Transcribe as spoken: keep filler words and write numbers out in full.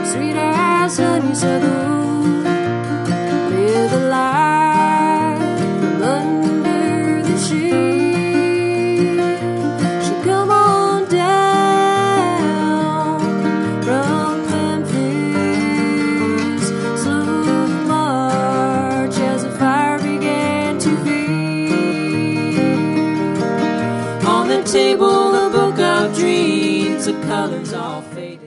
sweet as honeysuckle, with a light from under the shade. She come on down from Memphis, slow march as the fire began to fade. On the table, a book of dreams, the colors all faded.